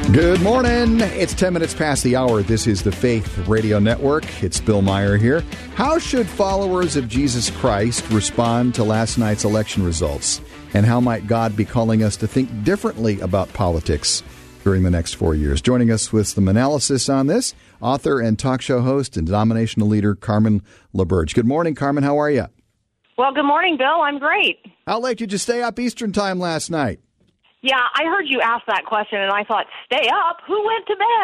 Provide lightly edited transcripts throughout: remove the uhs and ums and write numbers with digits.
Good morning. It's 10 minutes past the hour. This is the Faith Radio Network. It's Bill Meyer here. How should followers of Jesus Christ respond to last night's election results? And how might God be calling us to think differently about politics during the next 4 years? Joining us with some analysis on this, author and talk show host and denominational leader Carmen LaBerge. Good morning, Carmen. How are you? Well, good morning, Bill. I'm great. How late did you stay up Eastern time last night? Yeah, I heard you ask that question, and I thought, stay up? Who went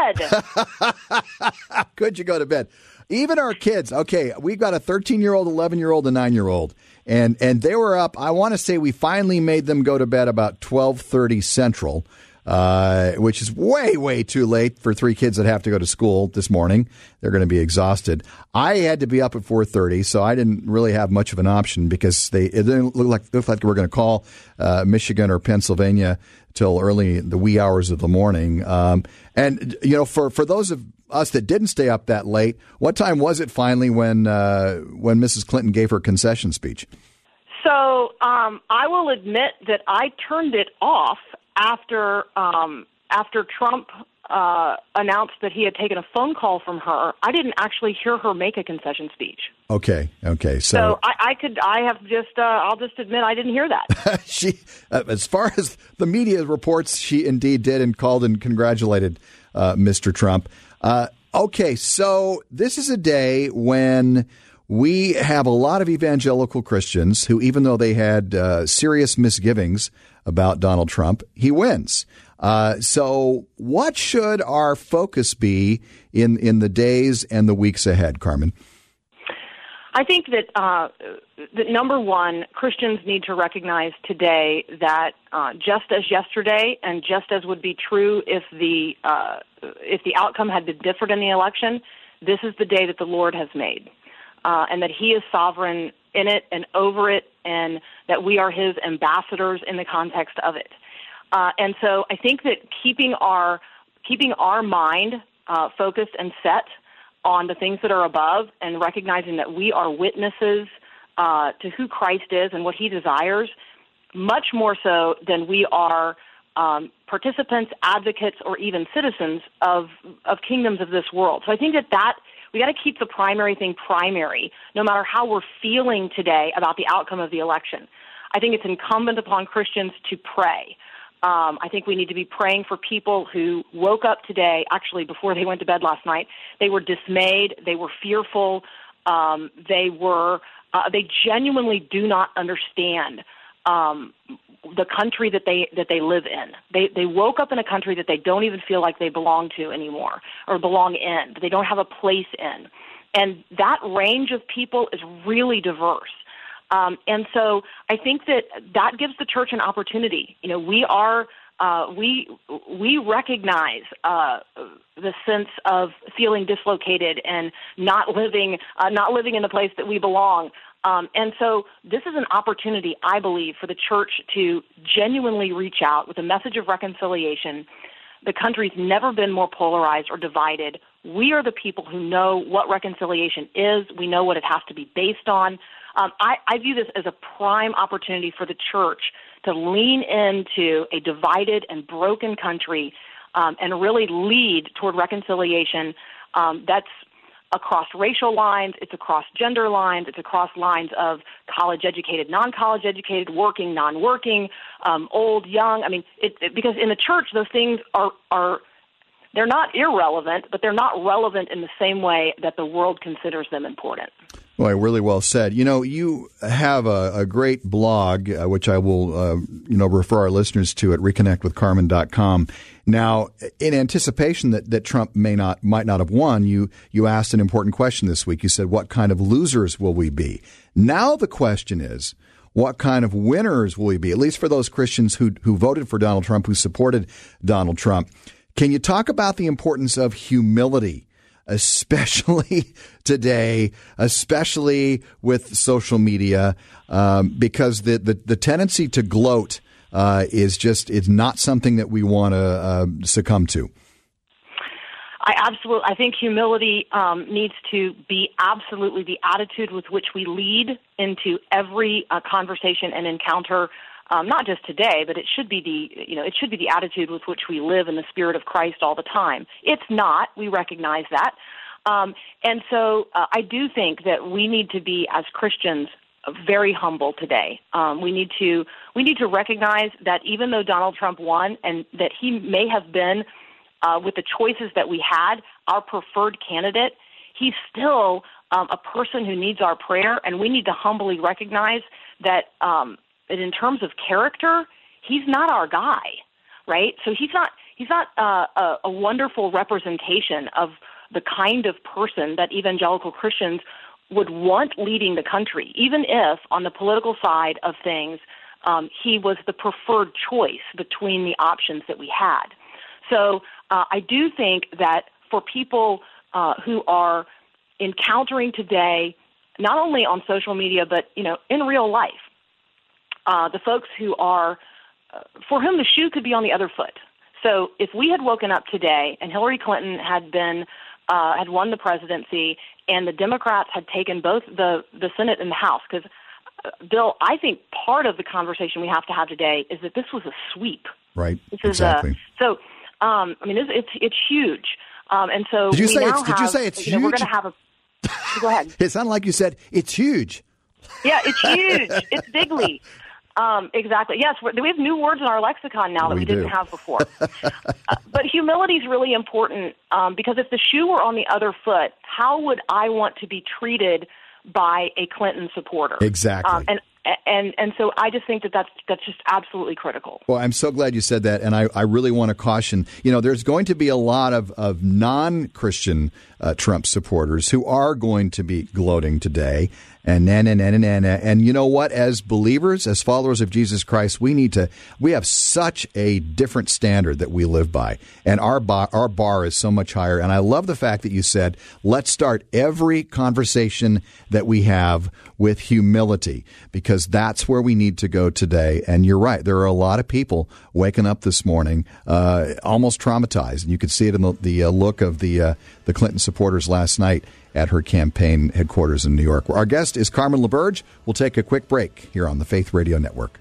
to bed? Could you go to bed? Even our kids, okay, we've got a 13-year-old, 11-year-old, and 9-year-old, and they were up. I want to say we finally made them go to bed about 12:30 Central, which is way too late for three kids that have to go to school this morning. They're going to be exhausted. I had to be up at 4:30, so I didn't really have much of an option because it didn't look like we were going to call Michigan or Pennsylvania till early the wee hours of the morning. And you know, for those of us that didn't stay up that late, what time was it finally when Mrs. Clinton gave her concession speech? So I will admit that I turned it off after Trump announced that he had taken a phone call from her. I didn't actually hear her make a concession speech. Okay. So I'll just admit I didn't hear that. She, as far as the media reports, she indeed did and called and congratulated Mr. Trump. Okay, so this is a day when we have a lot of evangelical Christians who, even though they had serious misgivings about Donald Trump, he wins. So what should our focus be in the days and the weeks ahead, Carmen? I think that number one, Christians need to recognize today that just as yesterday, and just as would be true if the outcome had been different in the election, this is the day that the Lord has made, and that He is sovereign in it and over it, and that we are His ambassadors in the context of it. And so I think that keeping our mind focused and set on the things that are above, and recognizing that we are witnesses to who Christ is and what He desires, much more so than we are participants, advocates, or even citizens of kingdoms of this world. So I think that we got to keep the primary thing primary, no matter how we're feeling today about the outcome of the election. I think it's incumbent upon Christians to pray. I think we need to be praying for people who woke up today, actually before they went to bed last night. They were dismayed. They were fearful. They genuinely do not understand the country that they live in. They woke up in a country that they don't even feel like they belong to anymore or belong in. They don't have a place in. And that range of people is really diverse. And so I think that gives the church an opportunity. You know, we recognize the sense of feeling dislocated and not living in the place that we belong. And so this is an opportunity, I believe, for the church to genuinely reach out with a message of reconciliation. The country's never been more polarized or divided. We are the people who know what reconciliation is. We know what it has to be based on. I view this as a prime opportunity for the church to lean into a divided and broken country and really lead toward reconciliation. That's across racial lines, it's across gender lines, it's across lines of college-educated, non-college-educated, working, non-working, old, young. I mean, because in the church, those things are they're not irrelevant, but they're not relevant in the same way that the world considers them important. Boy, really well said. You know, you have a great blog, which I will, refer our listeners to at reconnectwithcarmen.com. Now, in anticipation that Trump might not have won, you asked an important question this week. You said, what kind of losers will we be? Now the question is, what kind of winners will we be? At least for those Christians who voted for Donald Trump, who supported Donald Trump. Can you talk about the importance of humility, especially today, especially with social media, because the tendency to gloat is not something that we want to succumb to? I think humility needs to be absolutely the attitude with which we lead into every conversation and encounter not just today, but it should be the attitude with which we live in the spirit of Christ all the time. It's not. We recognize that. And so I do think that we need to be, as Christians, very humble today. We need to recognize that even though Donald Trump won and that he may have been, with the choices that we had, our preferred candidate, he's still a person who needs our prayer, and we need to humbly recognize that in terms of character, he's not our guy, right? So he's not a wonderful representation of the kind of person that evangelical Christians would want leading the country, even if on the political side of things he was the preferred choice between the options that we had. So I do think that for people who are encountering today, not only on social media but in real life, the folks who are for whom the shoe could be on the other foot. So if we had woken up today and Hillary Clinton had won the presidency and the Democrats had taken both the Senate and the House, because, Bill, I think part of the conversation we have to have today is that this was a sweep. Right, exactly. It's huge. And so did you say it's huge? We're going to have a go ahead. It sounded like you said it's huge. Yeah, it's huge. It's bigly. Exactly. Yes, we have new words in our lexicon now that we didn't have before. But humility is really important because if the shoe were on the other foot, how would I want to be treated by a Clinton supporter? Exactly. And so I just think that's just absolutely critical. Well, I'm so glad you said that, and I really want to caution. There's going to be a lot of non-Christian Trump supporters who are going to be gloating today. And you know what? As believers, as followers of Jesus Christ, we have such a different standard that we live by, and our bar is so much higher. And I love the fact that you said, let's start every conversation that we have with humility, because that's where we need to go today. And you're right. There are a lot of people waking up this morning almost traumatized, and you could see it in the look of the Clinton supporters last night at her campaign headquarters in New York. Our guest is Carmen LaBerge. We'll take a quick break here on the Faith Radio Network.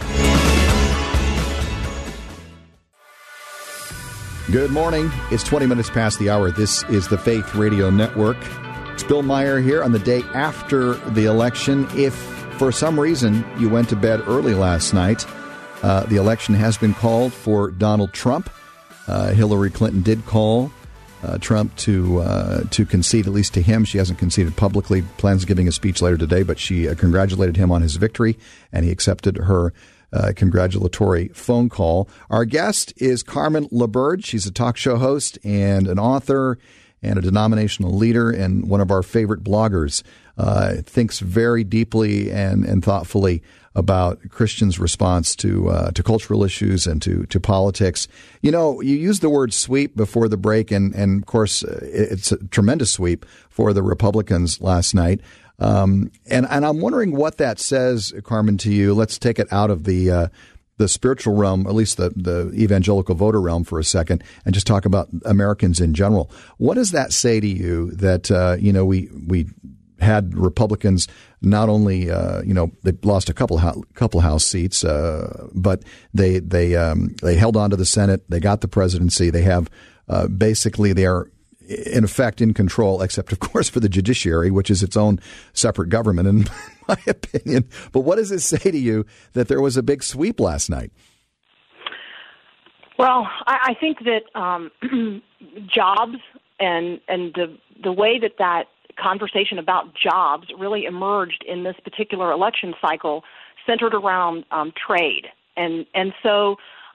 Good morning. It's 20 minutes past the hour. This is the Faith Radio Network. It's Bill Meyer here on the day after the election. If for some reason you went to bed early last night, the election has been called for Donald Trump. Hillary Clinton did call Trump to concede, at least to him. She hasn't conceded publicly, plans giving a speech later today, but she congratulated him on his victory, and he accepted her congratulatory phone call. Our guest is Carmen LaBerge. She's a talk show host and an author and a denominational leader and one of our favorite bloggers. Thinks very deeply and thoughtfully about Christians' response to cultural issues and to politics. You used the word sweep before the break, and of course, it's a tremendous sweep for the Republicans last night. And I'm wondering what that says, Carmen, to you. Let's take it out of the spiritual realm, at least the evangelical voter realm, for a second, and just talk about Americans in general. What does that say to you that we had Republicans not only they lost a couple House seats, but they held on to the Senate. They got the presidency. They have basically they are in effect in control, except of course for the judiciary, which is its own separate government, in my opinion. But what does it say to you that there was a big sweep last night? Well, I think that jobs and the way that conversation about jobs really emerged in this particular election cycle centered around trade. And so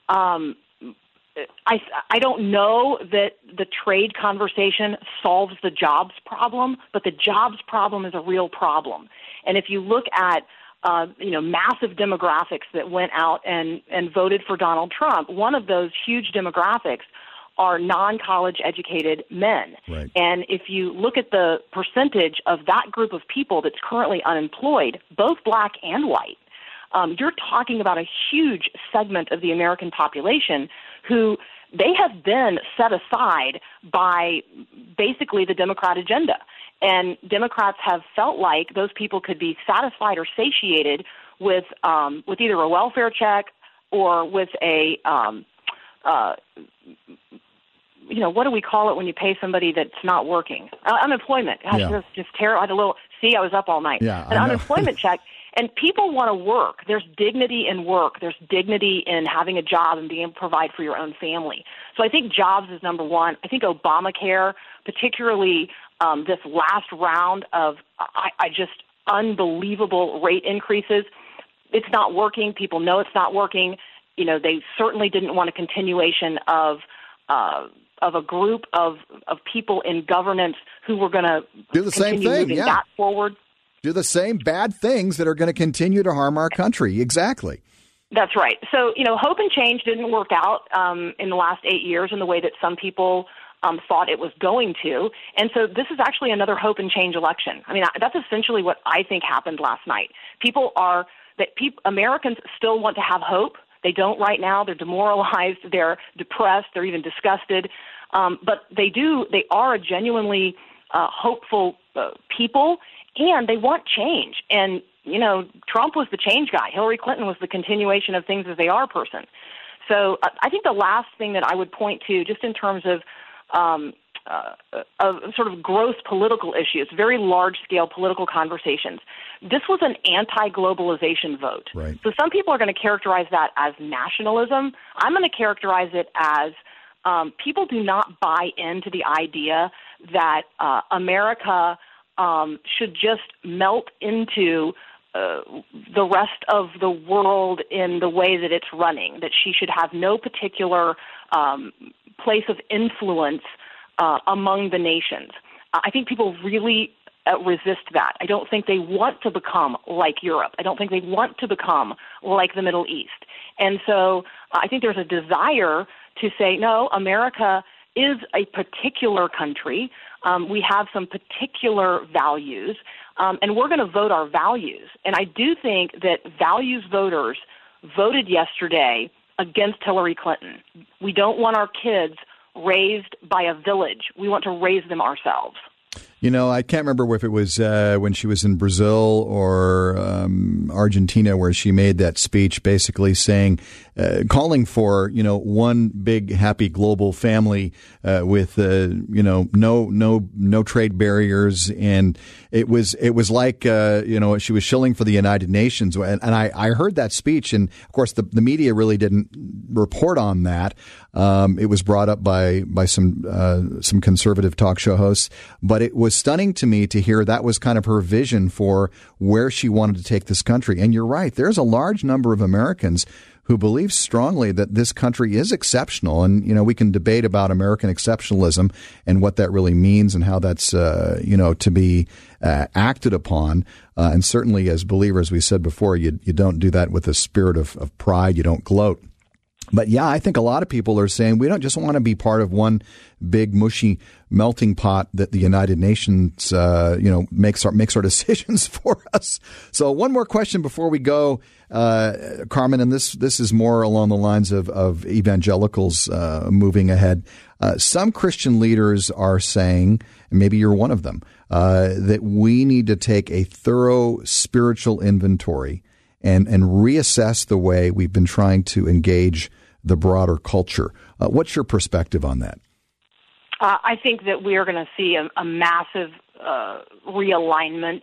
I don't know that the trade conversation solves the jobs problem, but the jobs problem is a real problem. And if you look at massive demographics that went out and voted for Donald Trump, one of those huge demographics are non-college educated men. Right. And if you look at the percentage of that group of people that's currently unemployed, both black and white, you're talking about a huge segment of the American population who they have been set aside by basically the Democrat agenda. And Democrats have felt like those people could be satisfied or satiated with either a welfare check or with a what do we call it when you pay somebody that's not working? Unemployment. Gosh, Yeah. that's just terrible. I had I was up all night. Yeah, An unemployment check. And people want to work. There's dignity in work. There's dignity in having a job and being able to provide for your own family. So I think jobs is number one. I think Obamacare, particularly this last round of just unbelievable rate increases, it's not working. People know it's not working. They certainly didn't want a continuation of a group of people in governance who were going to do the same thing, moving that forward. Do the same bad things that are going to continue to harm our country. Exactly. That's right. So, hope and change didn't work out in the last 8 years in the way that some people thought it was going to. And so this is actually another hope and change election. I mean, that's essentially what I think happened last night. Americans still want to have hope. They don't right now. They're demoralized. They're depressed. They're even disgusted. But they are a genuinely hopeful people, and they want change. And, Trump was the change guy. Hillary Clinton was the continuation of things as they are person. So I think the last thing that I would point to, just in terms of sort of gross political issues, very large-scale political conversations, this was an anti-globalization vote. Right. So some people are going to characterize that as nationalism. I'm going to characterize it as people do not buy into the idea that America should just melt into the rest of the world in the way that it's running, that she should have no particular place of influence among the nations. I think people really resist that. I don't think they want to become like Europe. I don't think they want to become like the Middle East. And so I think there's a desire to say, no, America is a particular country. We have some particular values, and we're going to vote our values. And I do think that values voters voted yesterday against Hillary Clinton. We don't want our kids raised by a village. We want to raise them ourselves. I can't remember if it was when she was in Brazil or Argentina where she made that speech basically saying, calling for, one big happy global family with, no trade barriers. And it was like, she was shilling for the United Nations. And I heard that speech. And of course, the media really didn't report on that. It was brought up by some conservative talk show hosts, but it was stunning to me to hear that was kind of her vision for where she wanted to take this country. And you're right. There's a large number of Americans who believe strongly that this country is exceptional. And, we can debate about American exceptionalism and what that really means and how that's, to be acted upon. And certainly as believers, we said before, you don't do that with a spirit of pride. You don't gloat. But yeah, I think a lot of people are saying we don't just want to be part of one big mushy melting pot that the United Nations, makes our decisions for us. So one more question before we go, Carmen, and this is more along the lines of evangelicals moving ahead. Some Christian leaders are saying, and maybe you're one of them, that we need to take a thorough spiritual inventory and reassess the way we've been trying to engage the broader culture. What's your perspective on that? I think that we are going to see a massive realignment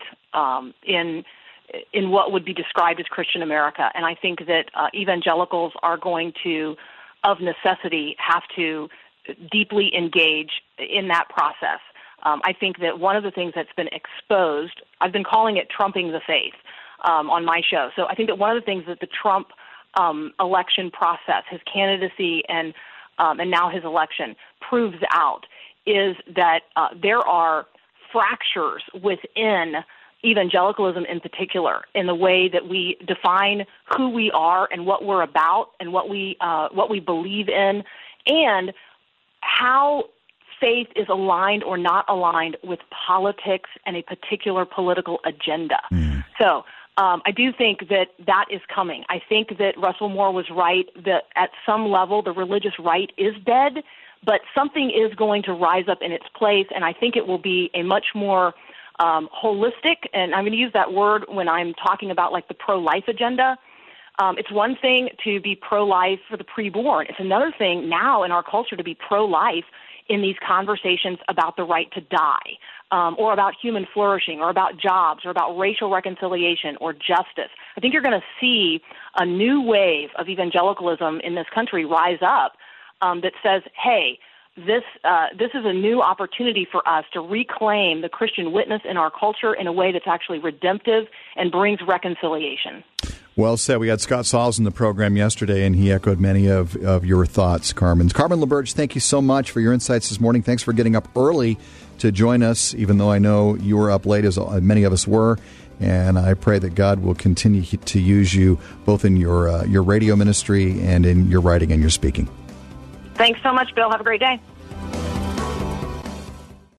in what would be described as Christian America. And I think that evangelicals are going to, of necessity, have to deeply engage in that process. I think that one of the things that's been exposed, I've been calling it trumping the faith on my show. So I think that one of the things that the Trump election process, his candidacy and now his election proves out is that there are fractures within evangelicalism in particular in the way that we define who we are and what we're about and what we believe in and how faith is aligned or not aligned with politics and a particular political agenda. So I do think that is coming. I think that Russell Moore was right that at some level the religious right is dead, but something is going to rise up in its place, and I think it will be a much more holistic, and I'm going to use that word when I'm talking about like the pro-life agenda. It's one thing to be pro-life for the preborn. It's another thing now in our culture to be pro-life in these conversations about the right to die, or about human flourishing, or about jobs, or about racial reconciliation or justice. I think you're going to see a new wave of evangelicalism in this country rise up that says, hey, this is a new opportunity for us to reclaim the Christian witness in our culture in a way that's actually redemptive and brings reconciliation. Well said. We had Scott Sauls in the program yesterday, and he echoed many of your thoughts, Carmen. Carmen LaBerge, thank you so much for your insights this morning. Thanks for getting up early to join us, even though I know you were up late, as many of us were. And I pray that God will continue to use you both in your radio ministry and in your writing and your speaking. Thanks so much, Bill. Have a great day.